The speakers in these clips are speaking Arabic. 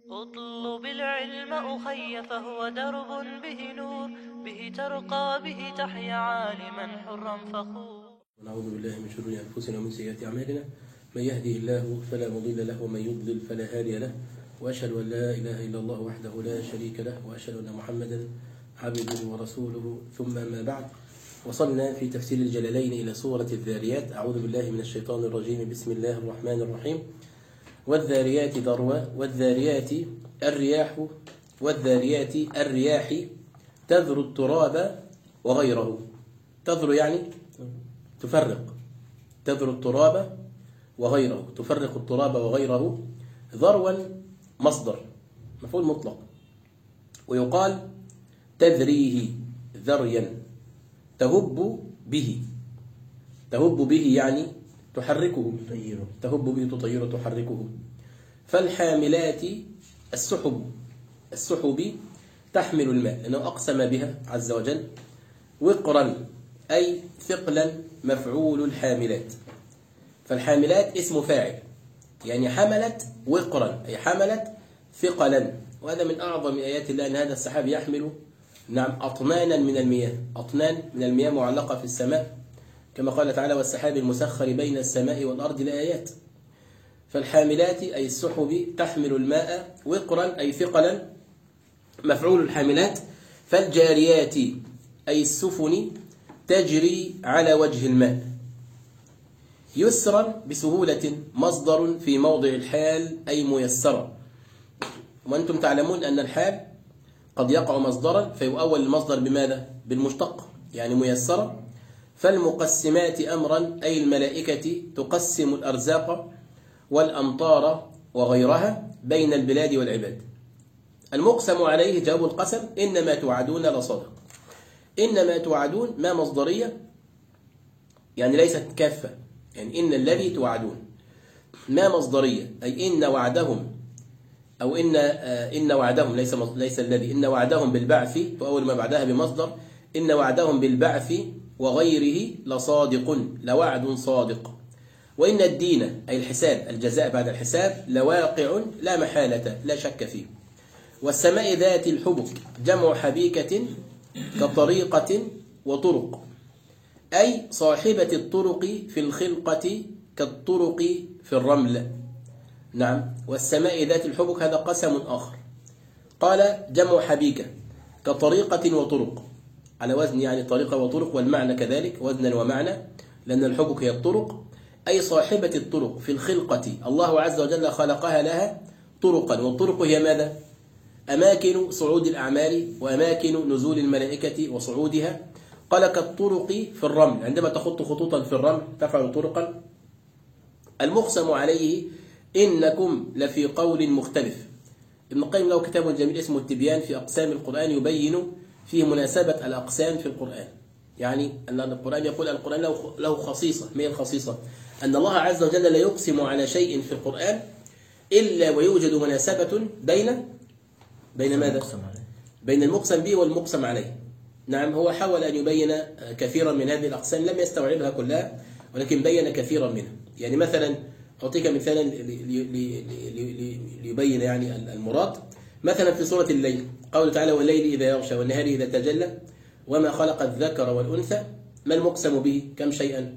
اطلب العلم أخي فهو درب به نور، به ترقى به تحيا عالما حرا فخور. ونعوذ بالله من شرور أنفسنا ومن سيئات أعمالنا، من يهده الله فلا مضل له ومن يضلل فلا هادي له، وأشهد أن لا إله إلا الله وحده لا شريك له، وأشهد أن محمدا عبده ورسوله. ثم ما بعد، وصلنا في تفسير الجلالين إلى سورة الذاريات. أعوذ بالله من الشيطان الرجيم. بسم الله الرحمن الرحيم. والذاريات ذروا والذاريات الرياح والذاريات الرياح تذر التراب وغيره. تذر يعني تفرق، تذر التراب وغيره، تفرق التراب وغيره. ذروا مصدر مفعول مطلق، ويقال تذريه ذريا، تهب به، تهب به يعني تحركه، تهب به تطيره تحركه. فالحاملات السحب، السحب تحمل الماء لأنه أقسم بها عز وجل. وقرا أي ثقلا، مفعول الحاملات. فالحاملات اسم فاعل، يعني حملت وقرا أي حملت ثقلا. وهذا من أعظم آيات الله، أن هذا السحاب يحمل أطنانا من المياه، أطنان من المياه معلقة في السماء، كما قال تعالى: والسحاب المسخر بين السماء والأرض لآيات. فالحاملات أي السحب تحمل الماء، وقرا أي ثقلا، مفعول الحاملات. فالجاريات أي السفن تجري على وجه الماء. يسرا بسهولة مصدر في موضع الحال أي ميسرا. وأنتم تعلمون أن الحال قد يقع مصدرا فيؤول المصدر بماذا؟ بالمشتق، يعني ميسرا. فالمقسمات أمرا أي الملائكة تقسم الأرزاق والأمطار وغيرها بين البلاد والعباد. المقسم عليه جواب القسم: إنما توعدون لصادق. إنما توعدون ما مصدرية، يعني ليست كافة، يعني إن الذي توعدون ما مصدرية، أي إن وعدهم، أو إن وعدهم ليس الذي، إن وعدهم بالبعث، وأول ما بعدها بمصدر. إن وعدهم بالبعث وغيره لصادق، لوعد صادق. وإن الدين أي الحساب، الجزاء بعد الحساب، لواقع لا محالة لا شك فيه. والسماء ذات الحبك جمع حبيكة كطريقة وطرق، أي صاحبة الطرق في الخلقة كالطرق في الرمل. نعم. والسماء ذات الحبك هذا قسم آخر. قال جمع حبيكة كطريقة وطرق، على وزن يعني طريقة وطرق، والمعنى كذلك وزنا ومعنى، لأن الحبك هي الطرق، أي صاحبة الطرق في الخلقة. الله عز وجل خلقها لها طرقا، والطرق هي ماذا؟ أماكن صعود الأعمال وأماكن نزول الملائكة وصعودها. قال كالطرق في الرمل، عندما تخط خطوطا في الرمل تفعل طرقا. المقسم عليه إنكم لفي قول مختلف. ابن القيم له كتاب جميل اسمه التبيان في أقسام القرآن، يبين فيه مناسبة الأقسام في القرآن. يعني أن القرآن يقول القرآن له خصيصة. ما هي الخصيصة؟ أن الله عز وجل لا يقسم على شيء في القرآن إلا ويوجد مناسبة بين ماذا؟ بين المقسم به والمقسم عليه. نعم. هو حاول أن يبين كثيرا من هذه الأقسام، لم يستوعبها كلها، ولكن بين كثيرا منها. يعني مثلا أعطيك مثالا ليبين يعني المراد. مثلا في سورة الليل قوله تعالى: والليل إذا يغشى والنهار إذا تجلى وما خلق الذكر والأنثى. ما المقسم به؟ كم شيئا؟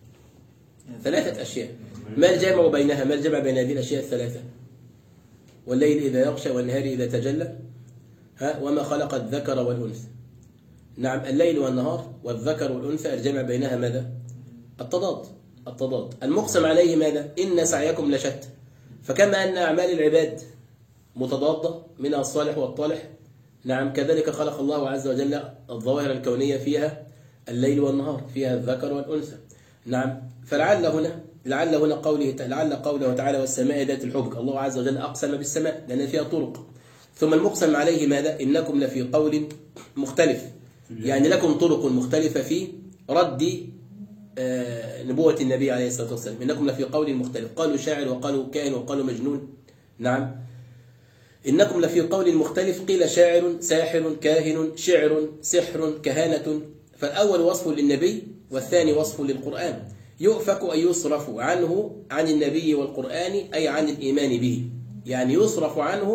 3 أشياء. ما الجمع بينها؟ ما الجمع بين هذه الأشياء الثلاثة؟ والليل إذا يغشى والنهار إذا تجلى وما خلق الذكر والأنثى. نعم. الليل والنهار والذكر والأنثى الجمع بينها ماذا؟ التضاد. المقسم عليه ماذا؟ إن سعيكم لشتى. فكما أن أعمال العباد متضادة، منها الصالح والطالح، نعم، كذلك خلق الله عز وجل الظواهر الكونية فيها الليل والنهار، فيها الذكر والأنثى. نعم. فلعل هنا قوله تعالى: والسماء ذات الحبك. الله عز وجل أقسم بالسماء لأن فيها طرق. ثم المقسم عليه ماذا؟ إنكم لفي قول مختلف، يعني لكم طرق مختلفة في رد نبوة النبي عليه الصلاة والسلام. إنكم لفي قول مختلف. قالوا شاعر، وقالوا كاهن، وقالوا مجنون. نعم. إنكم لفي قول مختلف. قيل شاعر، ساحر، كاهن، شعر، سحر، كهانة. فالأول وصف للنبي والثاني وصف للقرآن. يؤفك أي يصرف عنه عن النبي والقرآن، أي عن الإيمان به، يعني يصرف عنه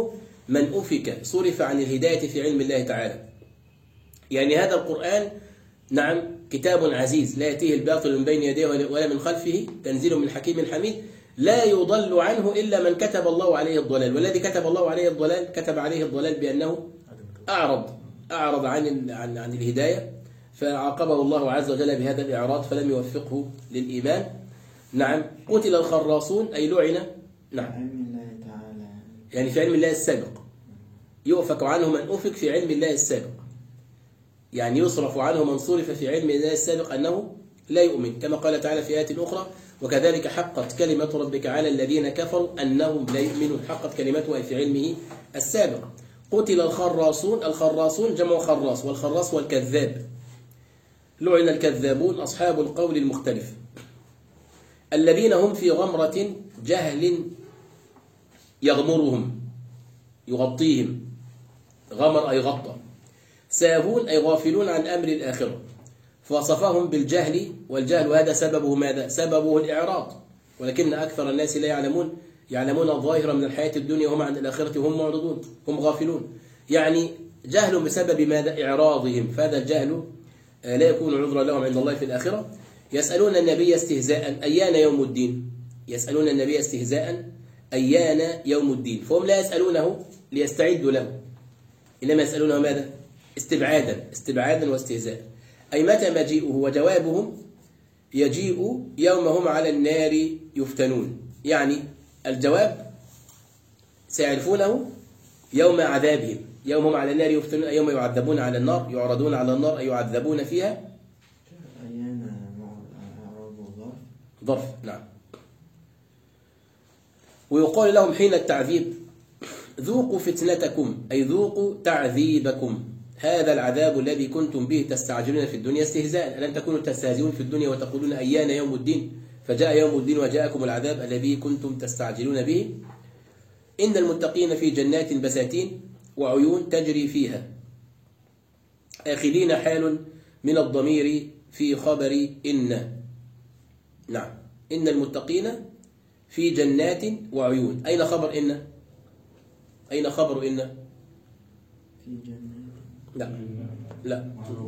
من أفك صرف عن الهداية في علم الله تعالى. يعني هذا القرآن نعم كتاب عزيز لا يأتيه الباطل من بين يديه ولا من خلفه، تنزيل من حكيم حميد، لا يضل عنه إلا من كتب الله عليه الضلال. والذي كتب الله عليه الضلال كتب عليه الضلال بأنه أعرض عن الهداية، فعاقبه الله عز وجل بهذا الإعراض فلم يوفقه للإيمان. نعم. قتل الخراصون أي لعن. نعم. علم الله تعالى يعني في علم الله السابق، يؤفك عنه من أفك في علم الله السابق، يعني يصرف عنه من صرف في علم الله السابق أنه لا يؤمن، كما قال تعالى في آية أخرى: وكذلك حقت كلمة ربك على الذين كفروا أنهم لا يؤمنون. حقت كلمته في علمه السابق. قتل الخراصون، الخراصون جمع خراص، والخراص هو الكذاب. لعن الكذابون أصحاب القول المختلف الذين هم في غمرة جهل يغمرهم يغطيهم، غمر أي غطى، ساهون أي غافلون عن أمر الآخرة، فوصفهم بالجهل، والجهل هذا سببه ماذا؟ سببه الإعراض، ولكن أكثر الناس لا يعلمون الظاهر من الحياة الدنيا وهم عن الآخرة هم معرضون، هم غافلون. يعني جهل بسبب ماذا؟ إعراضهم، فهذا الجهل لا يكون عذرا لهم عند الله في الآخرة. يسألون النبي استهزاء أيان يوم الدين، يسألون النبي استهزاء أيان يوم الدين، فهم لا يسألونه ليستعدوا له، إنما يسألونه ماذا؟ استبعادا واستهزاء. أي متى مجيئه؟ وجوابهم: يجيء يوم هم على النار يفتنون. يعني الجواب سيعرفونه يوم عذابهم، يوم هم على النار يفتنون، يوم يعذبون على النار، يعرضون على النار أي يعذبون فيها. أيان أعراض ظرف. نعم. ويقال لهم حين التعذيب: ذوقوا فتنتكم، أي ذوقوا تعذيبكم، هذا العذاب الذي كنتم به تستعجلون في الدنيا استهزاء. ألم تكونوا تستهزئون في الدنيا وتقولون أيان يوم الدين، فجاء يوم الدين وجاءكم العذاب الذي كنتم تستعجلون به. إن المتقين في جنات بساتين وعيون تجري فيها، آخذين حال من الضمير في خبر إن. نعم. إن المتقين في جنات وعيون، أين خبر إن؟ أين خبر إن؟ في جنات. لا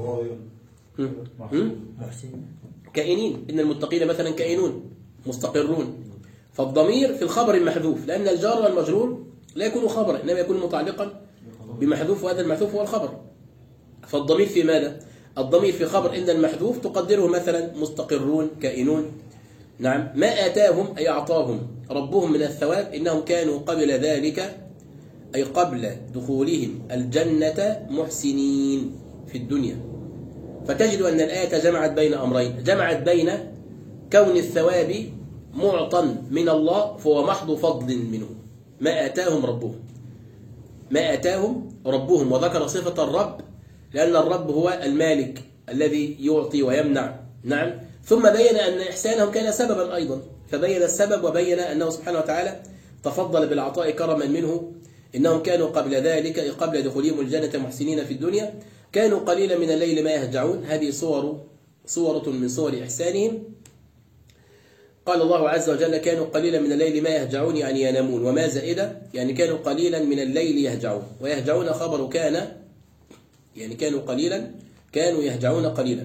كائنين. إن المتقين مثلا كائنون مستقرون، فالضمير في الخبر المحذوف، لأن الجار والمجرور لا يكون خبرا إنما يكون متعلقا بمحذوف، وهذا المحذوف هو الخبر. فالضمير في ماذا؟ الضمير في خبر إن المحذوف، تقدره مثلا مستقرون كائنون. نعم. ما آتاهم أي أعطاهم ربهم من الثواب إنهم كانوا قبل ذلك أي قبل دخولهم الجنة محسنين في الدنيا. فتجد أن الآية جمعت بين أمرين، جمعت بين كون الثواب معطى من الله فهو محض فضل منه، ما آتاهم ربهم، وذكر صفة الرب لأن الرب هو المالك الذي يعطي ويمنع. نعم. ثم بين أن إحسانهم كان سببا أيضا، فبين السبب وبين أنه سبحانه وتعالى تفضل بالعطاء كرما منه. إنهم كانوا قبل ذلك قبل دخولهم الجنة محسنين في الدنيا، كانوا قليلا من الليل ما يهجعون. هذه صورة من صور إحسانهم. قال الله عز وجل: كانوا قليلا من الليل ما يهجعون، يعني ينامون، وما زائدة يعني كانوا قليلا من الليل يهجعون. ويهجعون خبر كان، يعني كانوا يهجعون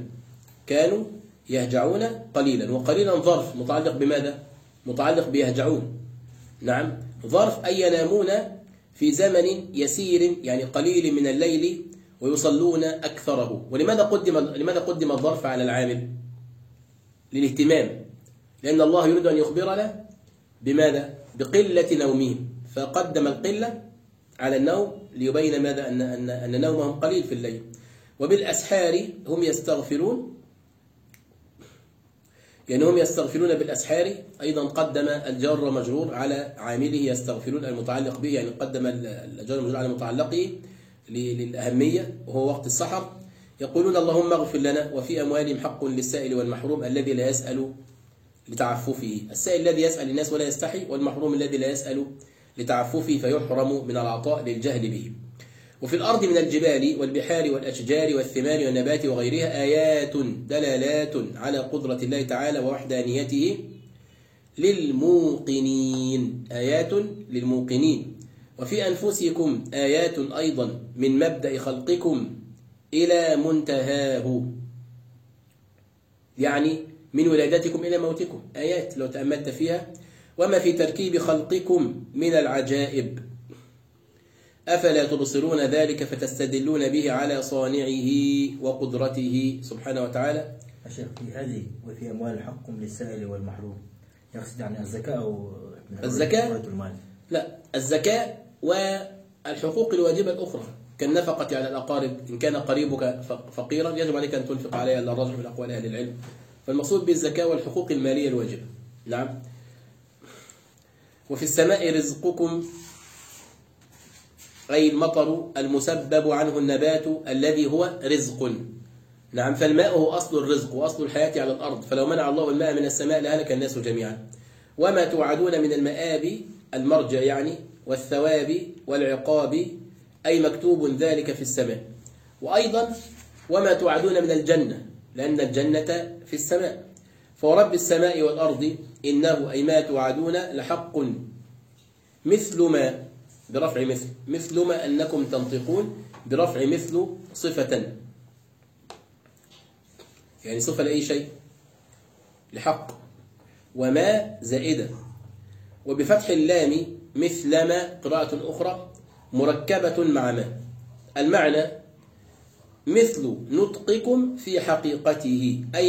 قليلا، وقليلا ظرف متعلق بماذا؟ متعلق بيهجعون. نعم. ظرف أي ينامون في زمن يسير، يعني قليل من الليل، ويصلون أكثره. ولماذا قدم الظرف على العامل؟ للاهتمام، لأن الله يريد أن يخبرنا بماذا؟ بقلة نومهم، فقدم القلة على النوم ليبين ماذا؟ أن نومهم قليل في الليل. وبالأسحار هم يستغفرون، يعني هم يستغفرون بالأسحار. أيضا قدم الجار مجرور على عامله يستغفرون المتعلق به، يعني قدم الجار مجرور على متعلقه للأهمية، وهو وقت السحر. يقولون: اللهم اغفر لنا وفي أموالهم حق للسائل والمحروم الذي لا يسأل لتعففه. السائل الذي يسأل الناس ولا يستحي، والمحروم الذي لا يسأل لتعففه فيحرم من العطاء للجهل به. وفي الأرض من الجبال والبحار والأشجار والثمار والنبات وغيرها آيات دلالات على قدرة الله تعالى ووحدانيته للموقنين، آيات للموقنين. وفي أنفسكم آيات أيضا من مبدأ خلقكم إلى منتهاه، يعني من ولادتكم إلى موتكم آيات لو تأملت فيها. وما في تركيب خلقكم من العجائب، أفلا تبصرون ذلك فتستدلون به على صانعه وقدرته سبحانه وتعالى. الشيخ في هذه وفي أموال حق للسائل والمحروم، يقصد يعني الزكاة أو الزكاة؟ المال؟ لا، الزكاة والحقوق الواجبة الأخرى كالنفقة على الأقارب، إن كان قريبك فقيرا يجب عليك أن تنفق عليه، إلا الرجل من أقوال أهل العلم. فالمقصود بالزكاة والحقوق المالية الواجبة. نعم. وفي السماء رزقكم، أي المطر المسبب عنه النبات الذي هو رزق. نعم. فالماء هو أصل الرزق وأصل الحياة على الأرض، فلو منع الله الماء من السماء لهلك الناس جميعا. وما توعدون من المآب، المرجع يعني، والثواب والعقاب، أي مكتوب ذلك في السماء. وأيضا وما توعدون من الجنة، لأن الجنة في السماء. فورب السماء والأرض إنه أي ما توعدون لحق، مثل ما برفع مثل ما أنكم تنطقون برفع مثل صفة، يعني صفة لأي شيء لحق، وما زائدة. وبفتح اللام مثل ما قراءة أخرى مركبة مع ما. المعنى مثل نطقكم في حقيقته، أي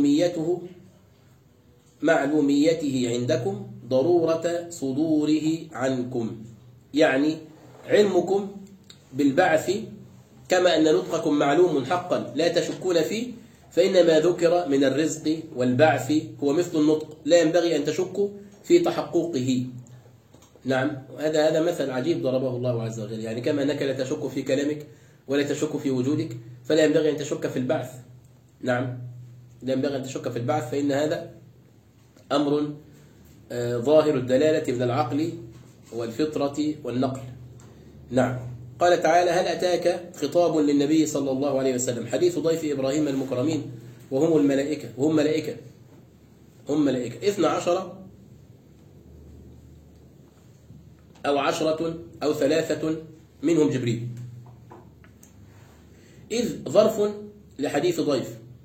معلوميته عندكم، ضرورة صدوره عنكم، يعني علمكم بالبعث كما أن نطقكم معلوم حقا لا تشكون فيه، فإن ما ذكر من الرزق والبعث هو مثل النطق، لا ينبغي أن تشكوا في تحققه. نعم. هذا مثل عجيب ضربه الله عز وجل، يعني كما أنك لا تشك في كلامك ولا تشك في وجودك، فلا ينبغي أن تشك في البعث. نعم. لا ينبغي أن تشك في البعث، فإن هذا أمر ظاهر الدلالة من العقل والفطرة والنقل. نعم. قال تعالى: هل أتاك خطاب للنبي صلى الله عليه وسلم حديث ضيف إبراهيم المكرمين وهم الملائكة، هم ملائكة 12 أو 10 أو 3 منهم جبريل، إذ ظرف لحديث ضيف.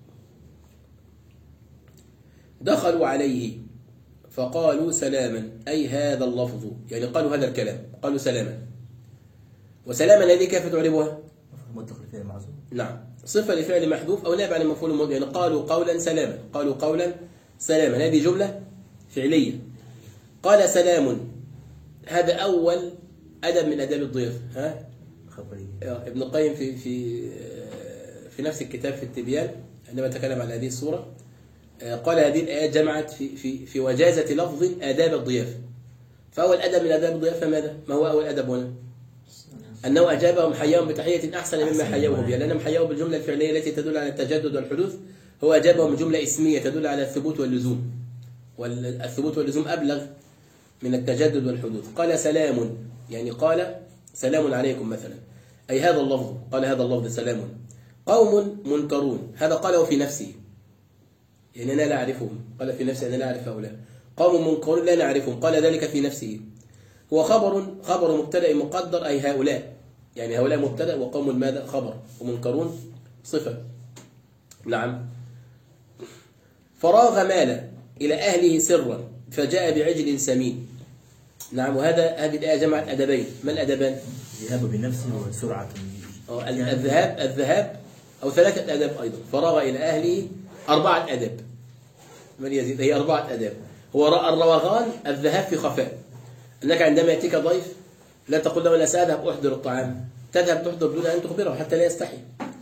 دخلوا عليه فقالوا سلاما، أي هذا اللفظ، يعني قالوا هذا الكلام، قالوا سلاما. وسلاما هذه كيف تعربها؟ مدخل فيها معزوم. نعم، صفة لفعل محذوف أو نابع عن المفعول المضارع، يعني قالوا قولا سلاما، قالوا قولا سلاما، هذه جملة فعلية. قال سلام، هذا أول أدب من أداب الضيافة. ابن القيم في نفس الكتاب في التبيان عندما تكلم عن هذه السورة قال هذه الآيات جمعت في وجازة لفظ آداب الضيافة. فأول أدب من آداب الضيافة ماذا؟ ما هو أول أدب هنا؟ أنه أجابهم حياهم بتحية أحسن مما حيوه بها، لأنهم حيوه بالجملة الفعلية التي تدل على التجدد والحدوث، هو أجابهم بجملة اسمية تدل على الثبوت واللزوم، والثبوت واللزوم أبلغ من التجدد والحدوث. قال سلام، يعني قال سلام عليكم مثلا، أي هذا اللفظ، قال هذا اللفظ سلام. قوم منكرون، هذا قاله في نفسه، يعني أنا لا أعرفهم، قال في نفسه أنا لا أعرف هؤلاء. قوم منكرون لا نعرفهم، قال ذلك في نفسه. هو خبر مبتدأ مقدر، أي هؤلاء، يعني هؤلاء مبتدأ وقوم ماذا؟ خبر، ومنكرون صفة. نعم. فراغ مال إلى أهله سرا فجاء بعجل سمين. نعم. هذه الآية جمعت أدبين. ما الأدبان؟ الذهاب بنفسه وسرعة الذهاب أو 3 أدب أيضا. فراغ إلى أهله 4 أدب. من يزيد؟ هي 4 أدب. هو الروغان الذهاب في خفاء، أنك عندما يأتيك ضيف لا تقول له أنا سأذهب أحضر الطعام، تذهب تحضر بدون أن تخبره حتى لا يستحي.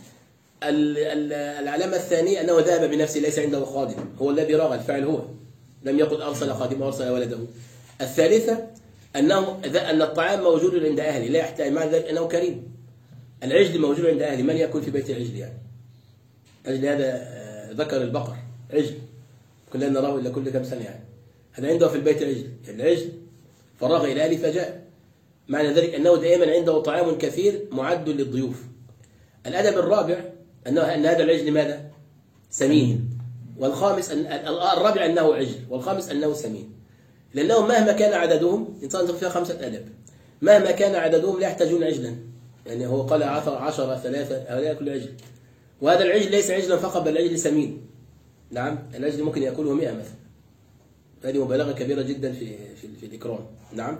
العلامة الثانية أنه ذهب بنفسه، ليس عنده خادم، هو الذي راغ، الفاعل هو، لم يقل أرسل خادمه أرسل ولده. الثالثة أن الطعام موجود عند أهله، لا يحتاج، مع ذلك أنه كريم. العجل موجود عند أهله، من يكون في بيت العجل؟ يعني عجل هذا ذكر البقر، عجل كلنا نراه إلا كل كم سنة، يعني هذا عنده في البيت عجل. العجل فراغ إلى أهله فجاء، معنى ذلك أنه دائما عنده طعام كثير معد للضيوف. الأدب الرابع أن هذا العجل ماذا؟ سمين. والخامس الرابع أنه عجل، والخامس أنه سمين، لأنه مهما كان عددهم إنسان فيها 5 أدب، مهما كان عددهم لا يحتاجون عجلا، يعني هو قال 10 3 هؤلاء يأكل عجل، وهذا العجل ليس عجلا فقط بل العجل سمين. نعم، العجل ممكن يأكله 100 مثلا، هذه مبالغة كبيرة جدا في الإكرام. نعم.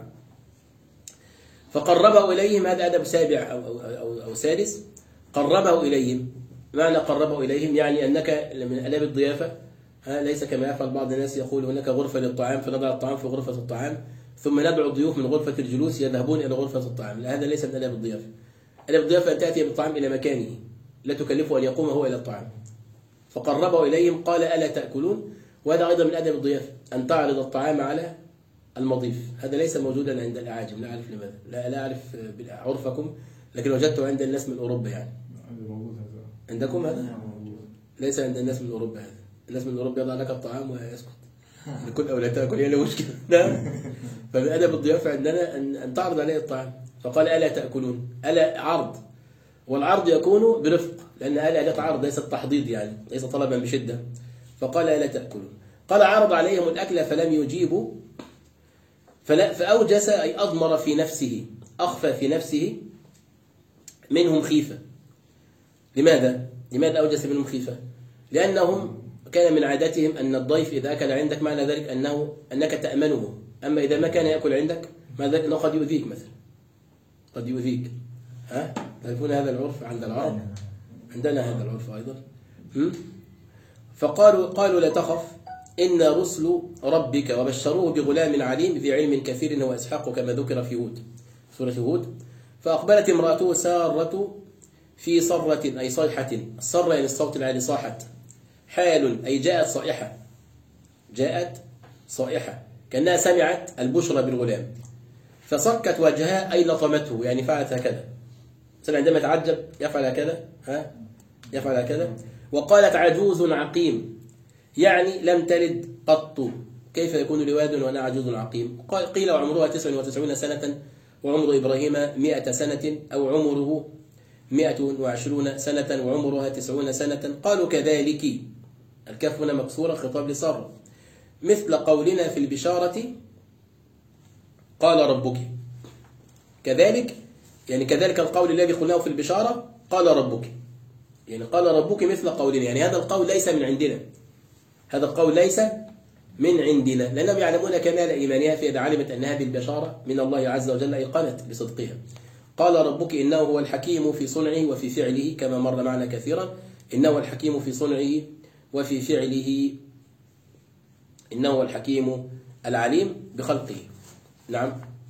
فقربه إليهم، هذا أدب سابع أو سادس. قربه إليهم، معنى قربه إليهم يعني أنك من آداب الضيافة ليس كما يفعل بعض الناس، يقول هناك غرفة للطعام فنضع الطعام في غرفة الطعام ثم ندعو الضيوف من غرفة الجلوس يذهبون إلى غرفة الطعام. لا، هذا ليس من آداب الضيافة. آداب الضيافة أن تأتي بالطعام إلى مكانه، لا تكلفه أن يقوم هو إلى الطعام. فقربه إليهم قال ألا تأكلون، وهذا أيضا من آداب الضيافة أن تعرض الطعام على المضيف. هذا ليس موجودا عند الأعاجم، لا أعرف لماذا، لا أعرف عرفكم، لكن وجدته عند الناس من أوروبا. يعني عندكم هذا؟ ليس عند الناس من أوروبا هذا. الناس من أوروبا يضع لك الطعام ويسكت، لكل أو لا تأكل، هي له مشكلة. نعم. فمن أدب الضيافة عندنا أن تعرض عليه الطعام. فقال ألا تأكلون، ألا عرض، والعرض يكون برفق، لأن ألا أداة عرض ليست تحضيض، يعني ليس طلبا بشدة. فقال ألا تأكلون، قال عرض عليهم الأكل فلم يجيبوا، فأوجس أي أضمر في نفسه، أخفى في نفسه منهم خيفة. لماذا أوجس منهم خيفة؟ لأنهم كان من عاداتهم أن الضيف إذا أكل عندك معنى ذلك أنك تأمنه، أما إذا ما كان يأكل عندك معنى ذلك أنه قد يؤذيك مثلا، قد يؤذيك. تعرفون هذا العرف عند العرب؟ عندنا هذا العرف أيضا. فقالوا لا تخف إن رسل ربك، وبشروه بغلام عليم ذي علم كثير هو إسحاق كما ذكر في هود، سورة هود. فأقبلت امرأته سارة في صرة أي صيحة، الصرة يعني الصوت العالي، صاحت. حال أي جاءت صائحة كأنها سمعت البشرى بالغلام. فصكت وجهها أي لطمته، يعني فعلت هكذا، عندما تعجب يفعل هكذا، يفعل هكذا. وقالت عجوز عقيم، يعني لم تلد قط، كيف يكون لواد وأنا عجوز عقيم؟ قيل وعمرها 99 سنة، وعمر إبراهيم 100 سنة، أو عمره 120 سنة، وعمرها 90 سنة. قالوا كذلك، الكاف هنا مكسورة خطاب لسارة، مثل قولنا في البشارة قال ربك. كذلك يعني كذلك القول الذي قلناه في البشارة قال ربك، يعني قال ربك مثل قولنا، يعني هذا القول ليس من عندنا، هذا القول ليس من عندنا، لأنهم يعلمون كمال إيمانها، فإذا علمت أنها بالبشارة من الله عز وجل أيقنت بصدقها. قال ربك إنه هو الحكيم في صنعه وفي فعله، كما مر معنا كثيرا، إنه الحكيم في صنعه وفي فعله، إنه هو الحكيم العليم بخلقه. نعم.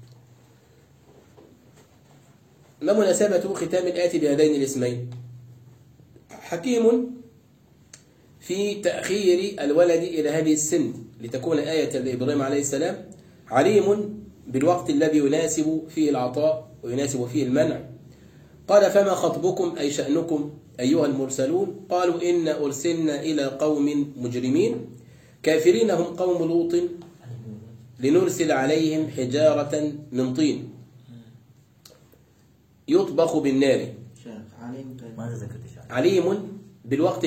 ما مناسبة ختام الآية بهذين الاسمين؟ حكيم في تأخير الولد إلى هذه السن لتكون آية لإبراهيم عليه السلام، عليم بالوقت الذي يناسب فيه العطاء ويناسب فيه المنع. قال فما خطبكم أي شأنكم أيها المرسلون؟ قالوا إن أرسلنا إلى قوم مجرمين كافرين هم قوم لوط لنرسل عليهم حجارة من طين يطبخ بالنار. عليم بالوقت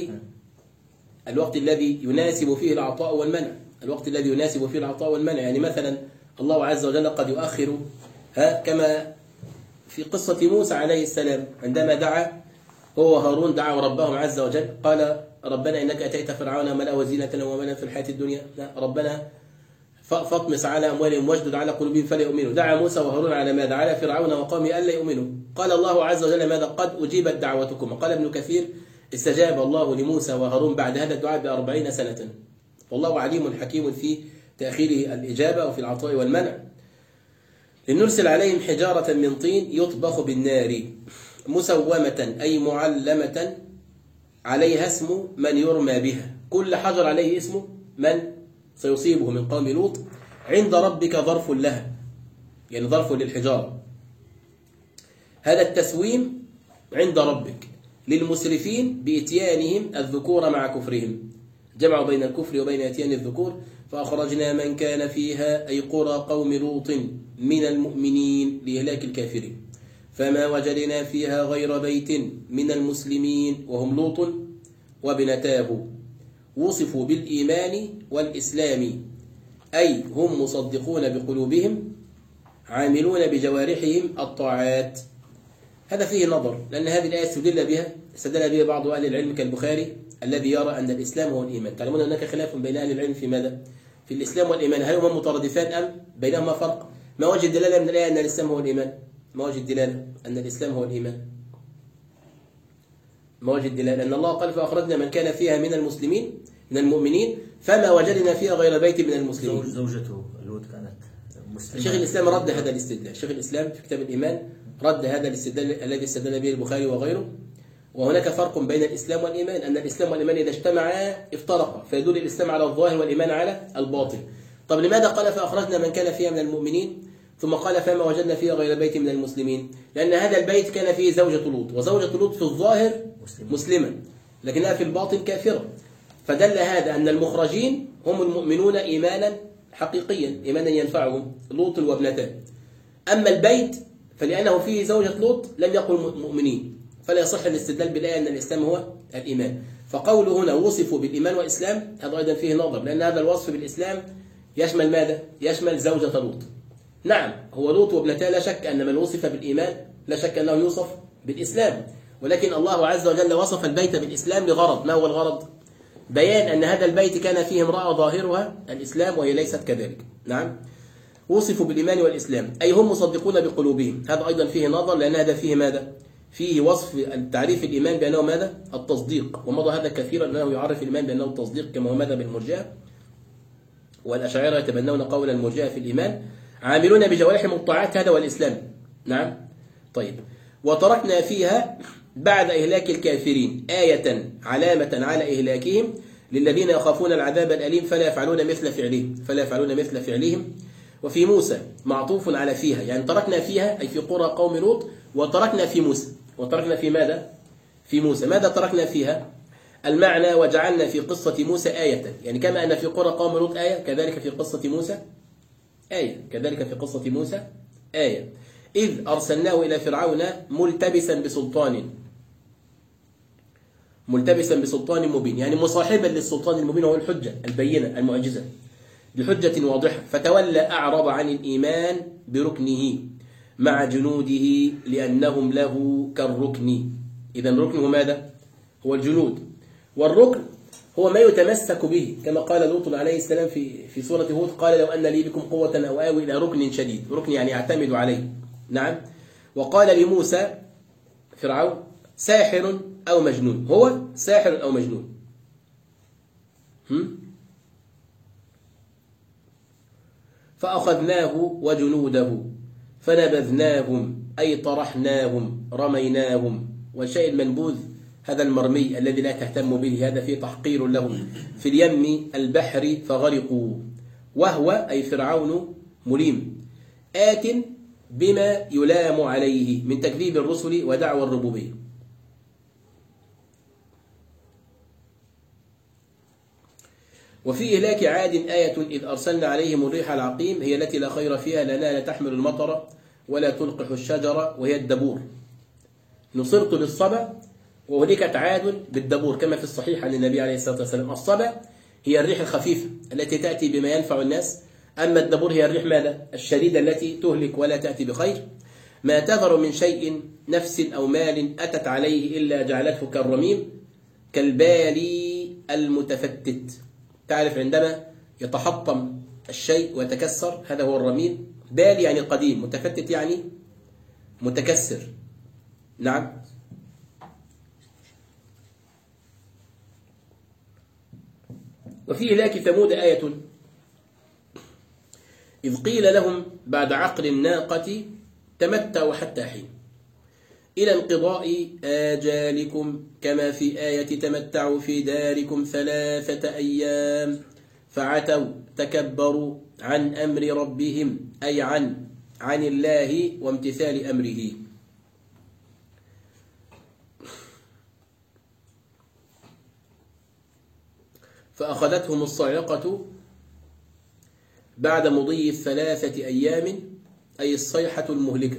الذي يناسب فيه العطاء والمنع، الوقت الذي يناسب فيه العطاء والمنع. يعني مثلا الله عز وجل قد يؤخر، كما في قصة موسى عليه السلام عندما دعا هو وهارون، دعوا ربهم عز وجل، قال ربنا إنك أتيت فرعون وملأه زينة ومالا في الحياة الدنيا، ربنا فاطمس على أموالهم واشدد على قلوبهم فلا يؤمنوا. دعا موسى وهارون على ماذا؟ على فرعون وقومه ألا يؤمنوا. قال الله عز وجل ماذا؟ قد أجيبت دعوتكم. قال ابن كثير استجاب الله لموسى وهارون بعد هذا الدعاء ب40 سنة، والله عليم حكيم في تأخير الإجابة وفي العطاء والمنع. لنرسل عليهم حجارة من طين يطبخ بالنار مسومة أي معلمة عليها اسم من يرمى بها، كل حجر عليه اسمه من سيصيبه من قوم لوط. عند ربك ظرف لها، يعني ظرف للحجارة. هذا التسويم عند ربك للمسرفين بإتيانهم الذكور مع كفرهم، جمعوا بين الكفر وبين إتيان الذكور. فأخرجنا من كان فيها أي قرى قوم لوط من المؤمنين لإهلاك الكافرين، فما وجدنا فيها غير بيت من المسلمين وهم لوط وابنتاه، وصفوا بالإيمان والإسلام، أي هم مصدقون بقلوبهم عاملون بجوارحهم الطاعات. هذا فيه نظر، لأن هذه الآية استدل بها بعض أهل العلم كالبخاري الذي يرى أن الإسلام هو الإيمان. تعلمون هناك خلاف بين أهل العلم في ماذا؟ في الإسلام والإيمان، هل هما مترادفان أم بينهما فرق؟ ما وجه الدلالة من الآية أن الإسلام هو الإيمان؟ ما وجه الدلالة أن الإسلام هو الإيمان؟ ما وجه الدلالة؟ أن الله قال فأخرجنا من كان فيها من المسلمين من المؤمنين فما وجدنا فيها غير بيت من المسلمين. زوجته لوط كانت مسلمة. شيخ الإسلام رد هذا الاستدلال، شيخ الإسلام في كتاب الإيمان رد هذا الاستدلال الذي استدل به البخاري وغيره. وهناك فرق بين الإسلام والإيمان، أن الإسلام والإيمان إذا اجتمعا افترقا، فيدل الإسلام على الظاهر والإيمان على الباطن. طب لماذا قال فأخرجنا من كان فيها من المؤمنين ثم قال فما وجدنا فيها غير بيت من المسلمين؟ لأن هذا البيت كان فيه زوجة لوط، وزوجة لوط في الظاهر مسلمة لكنها في الباطن كافرة، فدل هذا أن المخرجين هم المؤمنون إيمانا حقيقيا، إيمانا ينفعهم لوط وابنتان. أما البيت فلأنه فيه زوجة لوط لم يقل مؤمنين، فلا يصح الاستدلال بالآية أن الإسلام هو الإيمان. فقوله هنا وصفوا بالإيمان والإسلام هذا أيضا فيه نظر، لأن هذا الوصف بالإسلام يشمل ماذا؟ يشمل زوجة لوط. نعم هو لوط وابنتان لا شك أن من وصف بالإيمان لا شك أنه يوصف بالإسلام، ولكن الله عز وجل وصف البيت بالإسلام لغرض. ما هو الغرض؟ بيان أن هذا البيت كان فيه امرأة ظاهرها الإسلام وهي ليست كذلك. نعم وصفوا بالإيمان والإسلام أي هم مصدقون بقلوبهم، هذا أيضا فيه نظر، لأن هذا فيه ماذا؟ فيه وصف تعريف الإيمان بأنه ماذا؟ التصديق، ومضى هذا كثيرا أنه يعرف الإيمان بأنه التصديق كما هو ماذا بالمرجئة، والأشاعرة يتبنون قول المرجئة في الإيمان عاملون بجوارحهم الطاعات، هذا والإسلام. نعم طيب. وتركنا فيها بعد إهلاك الكافرين آية علامة على إهلاكهم للذين يخافون العذاب الأليم فلا يفعلون مثل فعلهم. وفي موسى معطوف على فيها، يعني تركنا فيها أي في قرى قوم لوط، وتركنا في موسى. وتركنا في ماذا؟ في موسى. ماذا تركنا فيها؟ المعنى وجعلنا في قصة موسى آية، يعني كما أن في قرى قوم لوط آية كذلك في قصة موسى آية. إذ أرسلناه إلى فرعون ملتبسا بسلطان مبين، يعني مصاحبا للسلطان المبين، وهو الحجة البينة المعجزة بحجة واضحة، فتولى أعرض عن الإيمان بركنه مع جنوده لأنهم له كالركن. إذن ركنه ماذا؟ هو الجنود، والركن هو ما يتمسك به، كما قال لوط عليه السلام في سورة هود قال لو أن لي بكم قوة أو آوي إلى ركن شديد، ركن يعني أعتمد عليه. نعم. وقال لموسى فرعون ساحر أو مجنون، هو ساحر أو مجنون. فأخذناه وجنوده فنبذناهم أي طرحناهم رميناهم، والشيء المنبوذ هذا المرمي الذي لا تهتم به، هذا فيه تحقير لهم، في اليم البحر فغرقوا. وهو أي فرعون مليم آت بما يلام عليه من تكذيب الرسل ودعوى الربوبية. وفي إهلاك عاد آية إذ أرسلنا عليهم الريح العقيم هي التي لا خير فيها لأنها لا تحمل المطر ولا تلقح الشجر، وهي الدبور. نصرت بالصبا وهلكت عاد بالدبور كما في الصحيح عن النبي عليه الصلاة والسلام. الصبا هي الريح الخفيفة التي تأتي بما ينفع الناس، أما الدبور هي الريح ماذا؟ الشديدة التي تهلك ولا تأتي بخير. ما تذر من شيء نفس أو مال أتت عليه إلا جعلته كالرميم كالبالي المتفتت. تعرف عندما يتحطم الشيء ويتكسر هذا هو الرميم. بالي يعني قديم، متفتت يعني متكسر. نعم. وفي إهلاك ثمود آية إذ قيل لهم بعد عقر الناقة تمتعوا حتى حين إلى انقضاء آجالكم كما في آية تمتعوا في داركم 3 أيام فعتوا تكبروا عن أمر ربهم أي عن الله وامتثال أمره. فأخذتهم الصاعقة بعد مضي 3 أيام أي الصيحة المهلكة،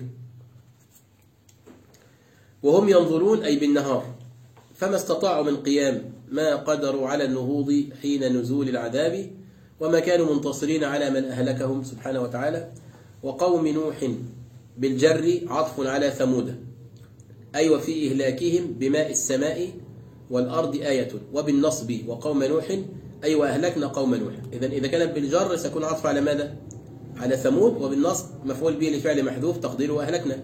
وهم ينظرون أي بالنهار، فما استطاعوا من قيام، ما قدروا على النهوض حين نزول العذاب، وما كانوا منتصرين على من أهلكهم سبحانه وتعالى. وقوم نوح بالجر عطف على ثمود، أي وفي إهلاكهم بماء السماء والأرض آية، وبالنصب وقوم نوح أي وأهلكنا قوم نوح. إذا كانت بالجر سيكون عطف على ماذا؟ على ثمود، وبالنصب مفعول به لفعل محذوف تقديره وأهلكنا.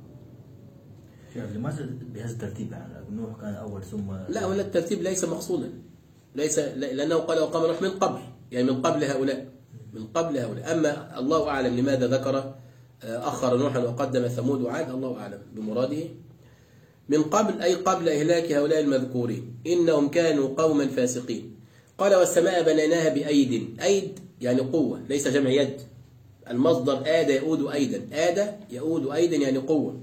لماذا بهذا الترتيب؟ يعني نوح كان أول ثم لا، ولا الترتيب ليس مقصودا، لأنه قال وقوم نوح من قبل، يعني من قبل هؤلاء، من قبل هؤلاء. أما الله أعلم لماذا ذكر أخر نوحا وقدم ثمود وعاد، الله أعلم بمراده. من قبل أي قبل إهلاك هؤلاء المذكورين، إنهم كانوا قوما فاسقين. قال والسماء بنيناها بأيد، أيد يعني قوة، ليس جمع يد. المصدر آد يؤود أيدا، آد يؤود أيدا يعني قوة.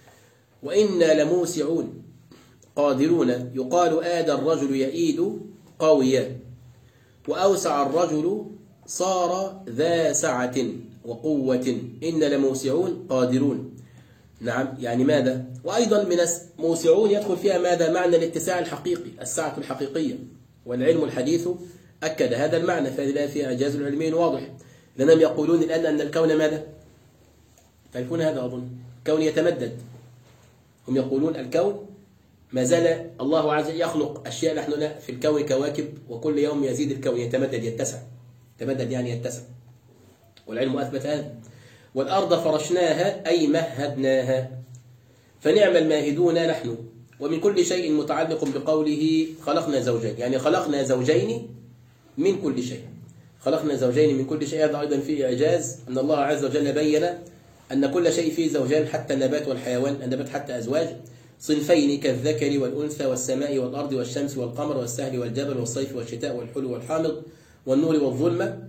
وإنا لموسعون قادرون، يقال آد الرجل يئيد قويا، وأوسع الرجل صار ذا سعة وقوة. إن لموسعون قادرون، نعم يعني ماذا؟ وأيضا من موسعون يدخل فيها ماذا؟ معنى الاتساع الحقيقي، السعة الحقيقية، والعلم الحديث أكد هذا المعنى، فهذه فيها إعجاز علمي واضح. لأنهم يقولون الآن أن الكون ماذا؟ تعرفون هذا أظن، الكون يتمدد. هم يقولون الكون ما زال الله عز وجل يخلق أشياء، نحن لا، في الكون كواكب، وكل يوم يزيد الكون، يتمدد يتسع، يتمدد يعني يتسع، والعلم أثبت هذا. والأرض فرشناها أي مهدناها، فنعم الماهدون نحن. ومن كل شيء متعلق بقوله خلقنا زوجين، يعني خلقنا زوجين من كل شيء، خلقنا زوجين من كل شيء. هذا أيضا فيه إعجاز، أن الله عز وجل بين أن كل شيء فيه زوجان، حتى النبات والحيوان، النبات حتى أزواج، صنفين كالذكر والأنثى، والسماء والأرض والشمس والقمر والسهل والجبل والصيف والشتاء والحلو والحامض والنور والظلمة،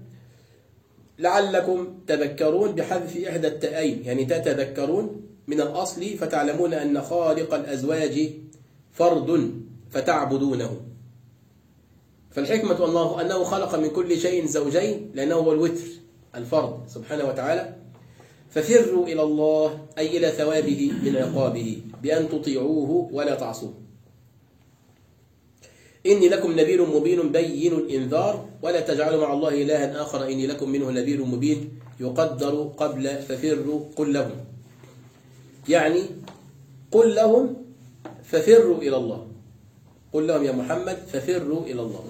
لعلكم تذكرون بحذف إحدى التاءين، يعني تتذكرون من الأصل، فتعلمون أن خالق الأزواج فرد فتعبدونه. فالحكمة الله أنه خلق من كل شيء زوجين، لأنه هو الوتر، الفرد سبحانه وتعالى. ففروا إلى الله أي إلى ثوابه من عقابه، بأن تطيعوه ولا تعصوه. إني لكم نذير مبين بين الإنذار، ولا تجعلوا مع الله إلها آخر إني لكم منه نذير مبين، يقدر قبل ففروا قل لهم، يعني قل لهم ففروا إلى الله، قل لهم يا محمد ففروا إلى الله.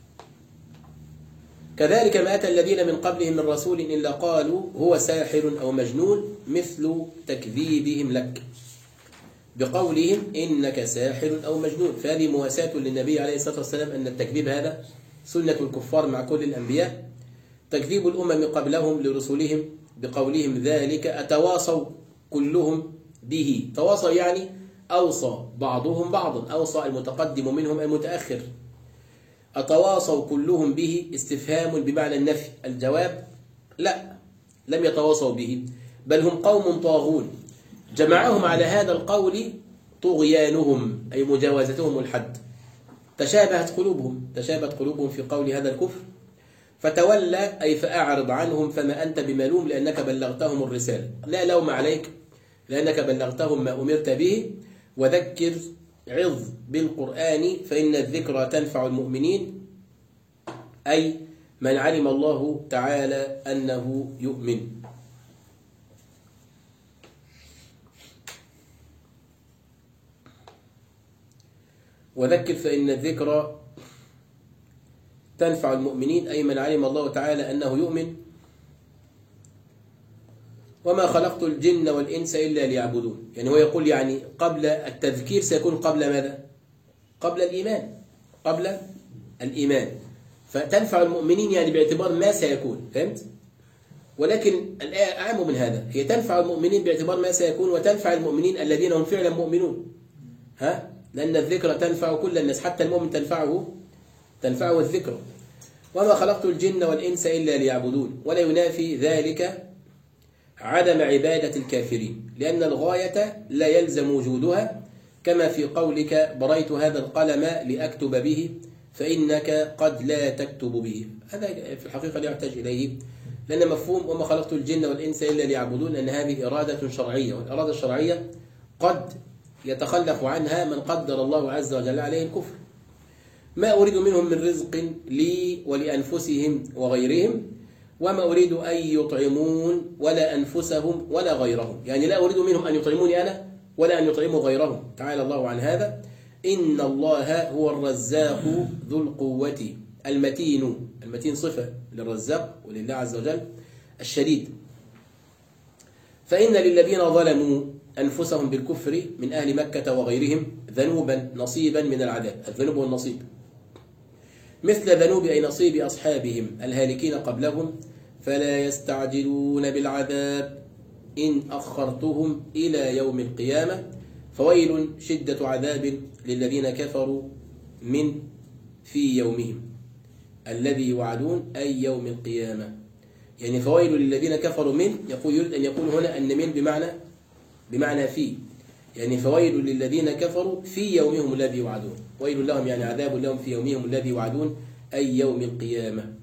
كذلك ما أتى الذين من قبلهم من رسول إلا قالوا هو ساحر أو مجنون، مثل تكذيبهم لك بقولهم إنك ساحر أو مجنون. فهذه مواساة للنبي عليه الصلاة والسلام، أن التكذيب هذا سنة الكفار مع كل الأنبياء. تكذيب الأمم قبلهم لرسلهم بقولهم ذلك، أتواصوا كلهم به، تواصوا يعني أوصى بعضهم بعضا، أوصى المتقدم منهم المتأخر. أتواصوا كلهم به استفهام بمعنى النفي، الجواب لا، لم يتواصوا به، بل هم قوم طاغون. جمعهم على هذا القول طغيانهم أي مجاوزتهم الحد، تشابهت قلوبهم في قول هذا الكفر. فتولى أي فأعرض عنهم، فما أنت بملوم لأنك بلغتهم الرسالة، لا لوم عليك لأنك بلغتهم ما أمرت به. وذكر عظ بالقرآن فإن الذكرى تنفع المؤمنين، أي من علم الله تعالى أنه يؤمن. وذكر فإن الذكرى تنفع المؤمنين، أي من علم الله تعالى أنه يؤمن. وما خلقت الجن والإنس إلا ليعبدون، يعني هو يقول يعني قبل التذكير سيكون قبل ماذا؟ قبل الإيمان. فتنفع المؤمنين يعني باعتبار ما سيكون، فهمت؟ ولكن الآية أعم من هذا، هي تنفع المؤمنين باعتبار ما سيكون، وتنفع المؤمنين الذين هم فعلا مؤمنون، لأن الذكر تنفع كل الناس، حتى المؤمن تنفعه الذكر. وما خلقت الجن والإنس إلا ليعبدون، ولا ينافي ذلك عدم عبادة الكافرين، لأن الغاية لا يلزم وجودها، كما في قولك بريت هذا القلم لأكتب به فإنك قد لا تكتب به. هذا في الحقيقة لا يحتاج إليه، لأن مفهوم وما خلقت الجن والإنس إلا ليعبدون أن هذه إرادة شرعية، والإرادة الشرعية قد يتخلف عنها من قدر الله عز وجل عليه الكفر. ما أريد منهم من رزق لي ولأنفسهم وغيرهم، وما أريد أن يطعمون ولا أنفسهم ولا غيرهم، يعني لا أريد منهم أن يطعموني أنا ولا أن يطعموا غيرهم، تعالى الله عن هذا. إن الله هو الرزاق ذو القوة المتين، المتين صفة للرزاق ولله عز وجل الشديد. فإن للذين ظلموا أنفسهم بالكفر من أهل مكة وغيرهم ذنوبا نصيبا من العذاب، الذنوب والنصيب مثل ذنوب أي نصيب أصحابهم الهالكين قبلهم، فلا يستعجلون بالعذاب إن أخرتهم إلى يوم القيامة، فويل شدة عذاب للذين كفروا من في يومهم الذي يوعدون أي يوم القيامة. يعني فويل للذين كفروا من، يريد أن يقول هنا أن من بمعنى في، يعني فويل للذين كفروا في يومهم الذي يوعدون، ويل لهم يعني عذاب لهم في يومهم الذي يوعدون أي يوم القيامة.